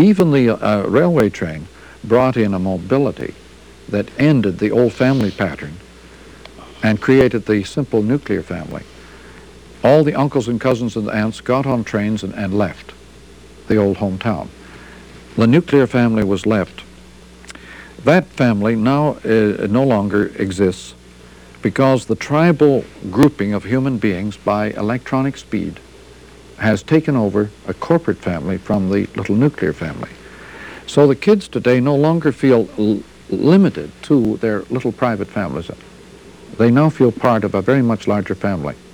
Even the railway train brought in a mobility that ended the old family pattern and created the simple nuclear family. All the uncles and cousins and aunts got on trains and left the old hometown. The nuclear family was left. That family now no longer exists because the tribal grouping of human beings by electronic speed has taken over a corporate family from the little nuclear family. So the kids today no longer feel limited to their little private families. They now feel part of a very much larger family.